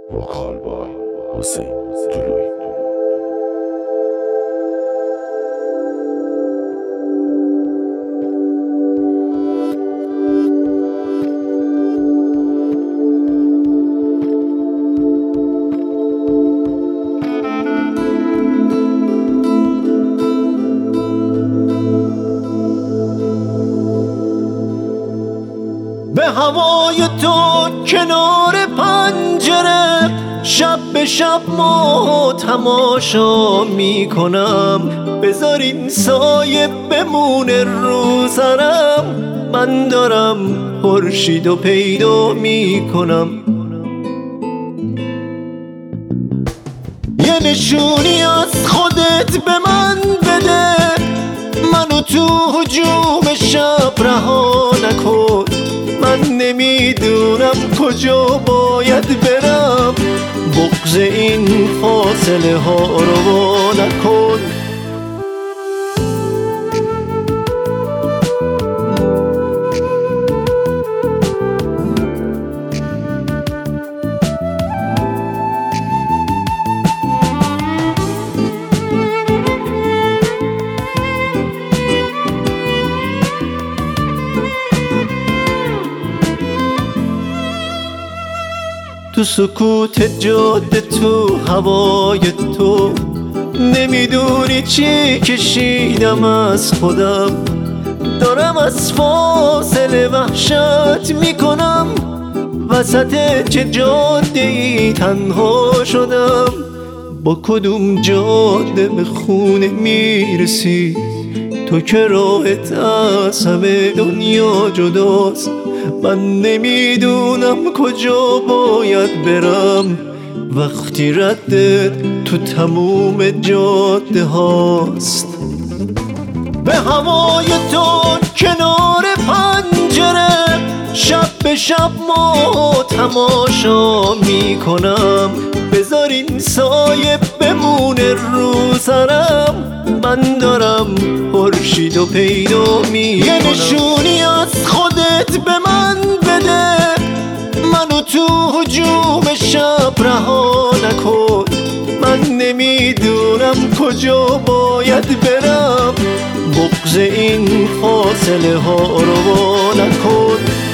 وکال بای حسین جلوی. به هوای تو کنار پنجره شب به شب ما تماشا می کنم. بذار این سایه بمونه رو سرم، من دارم خورشیدو پیدا می کنم. یه نشونی از خودت به من بده، منو تو هجوم شب رها نکن. من نمیدونم کجا باید برم، بغض این فاصله ها رو نکن. تو سکوت جاده، تو هوای تو، نمیدونی چی کشیدم از خودم. دارم از فاصله وحشت میکنم، وسط چه جاده ای تنها شدم. با کدوم جاده به خونه میرسی تو که راهت از همه دنیا جداست. من نمیدونم کجا باید برم وقتی ردت تو تموم جاده هاست. به هوای تو کنار پنجره شب به شب ما تماشا می کنم. بذار این سایه بمونه رو سرم، من دارم خورشیدو پیدا می کنم. یه نشونی از خودت به من بده، منو تو هجوم شب رها نکن. من نمیدونم کجا باید برم، بغض این فاصله ها رو نکن.